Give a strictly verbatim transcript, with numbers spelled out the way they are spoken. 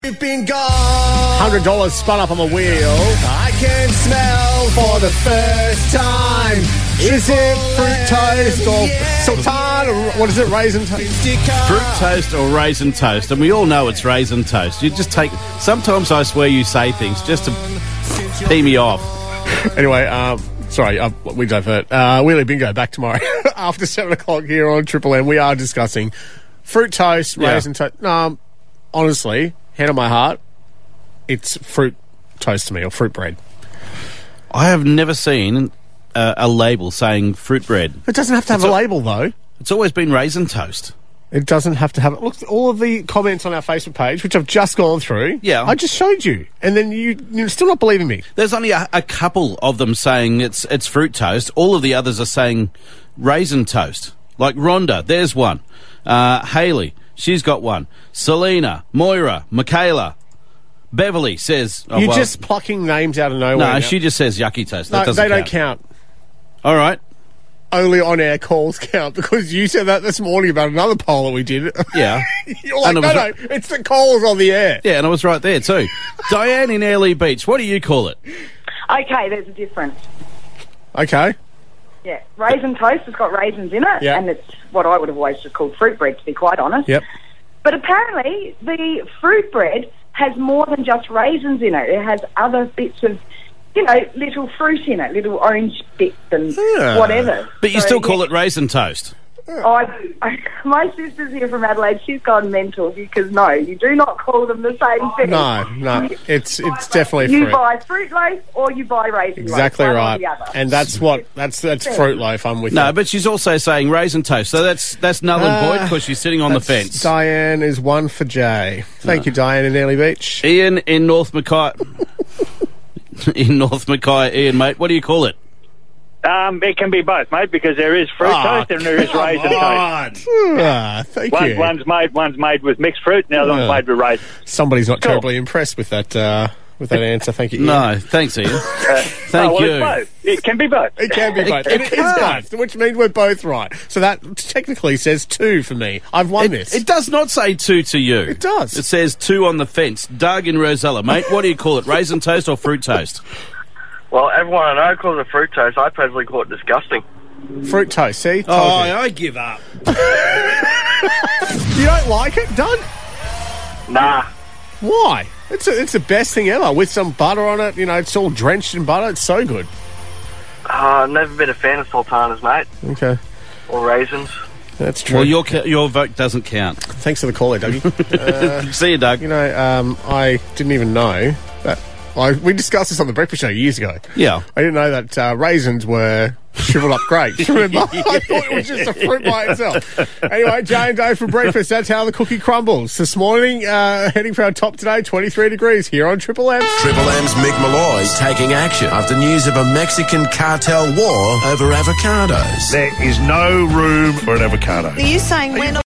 Bingo! one hundred dollars spun up on the wheel. I can smell for the first time. Is it fruit toast or sultan or what is it, raisin toast? Fruit toast or raisin toast. And we all know it's raisin toast. You just take... Sometimes I swear you say things just to pee me off. Anyway, um, sorry, uh, we divert. Uh, Wheelie Bingo back tomorrow after seven o'clock here on Triple M. We are discussing fruit toast, raisin Yeah. toast. Um, honestly... Hand on my heart, it's fruit toast to me, or fruit bread. I have never seen uh, a label saying fruit bread. It doesn't have to have It's a a- label, though. It's always been raisin toast. It doesn't have to have it. Look, all of the comments on our Facebook page, which I've just gone through, Yeah. I just showed you. And then you, you're still not believing me. There's only a, a couple of them saying it's it's fruit toast. All of the others are saying raisin toast. Like Rhonda, there's one. Uh, Haley, she's got one. Selena, Moira, Michaela, Beverly says... Oh, You're well, just plucking names out of nowhere. No, now. she just says yucky toast. That No, doesn't they don't count. count. All right. Only on-air calls count, because you said that this morning about another poll that we did. Yeah. You're like, And no, it was no, it's the calls on the air. Yeah, and I was right there too. Diane in Airlie Beach, what do you call it? Okay, there's a difference. Okay. Yeah, raisin toast has got raisins in it, Yeah. and it's what I would have always just called fruit bread, to be quite honest. Yep. But apparently, the fruit bread has more than just raisins in it. It has other bits of, you know, little fruit in it, little orange bits and Yeah. whatever. But you So, still call yeah. it raisin toast. I, I, my sister's here from Adelaide. She's gone mental because no, you do not call them the same thing. No, no, it's it's definitely You fruit. buy fruit loaf or you buy raisin Exactly loaf. one or right. the other. And that's what that's that's fruit loaf. I'm with No, you. but she's also saying raisin toast, so that's that's null and Uh, void because she's sitting on the That's- fence. Diane is one for Jay. Thank you, Diane in Airlie Beach. Ian in North Mackay. in North Mackay, Ian, mate, what do you call it? Um, it can be both, mate, because there is fruit Oh, toast and there is come raisin toast. on. Ah, thank One, you. one's made, one's made with mixed fruit, and the other Yeah. one's made with raisin. Somebody's not Cool. terribly impressed with that uh, with that answer. Thank you. Ian. No, thanks, Ian. Uh, Thank oh, well, you. It's both. It can be both. It can be both. It- It, it it is can't. both, which means we're both right. So that technically says two for me. I've won this. It does not say two to you. It does. It says two on the fence. Doug in Rosella, mate, what do you call it? Raisin toast or fruit toast? Well, everyone I know calls it fruit toast. I personally call it disgusting. Fruit toast, see? Oh, Told you. I give up. You don't like it, Doug? Nah. Why? It's a, it's the best thing ever. With some butter on it, you know, it's all drenched in butter. It's so good. Uh, I've never been a fan of sultanas, mate. Okay. Or raisins. That's true. Well, your ca- your vote doesn't count. Thanks for the call there, Dougie. See you, Doug. You know, um, I didn't even know that... I, we discussed this on the Breakfast Show years ago. Yeah. I didn't know that uh, raisins were shriveled up grapes. Remember? I thought it was just a fruit by itself. Anyway, Jay and Dave for breakfast. That's how the cookie crumbles. This morning, uh, heading for our top today, twenty-three degrees here on Triple M. Triple M's Mick Malloy taking action after news of a Mexican cartel war over avocados. There is no room for an avocado. Are you saying we're not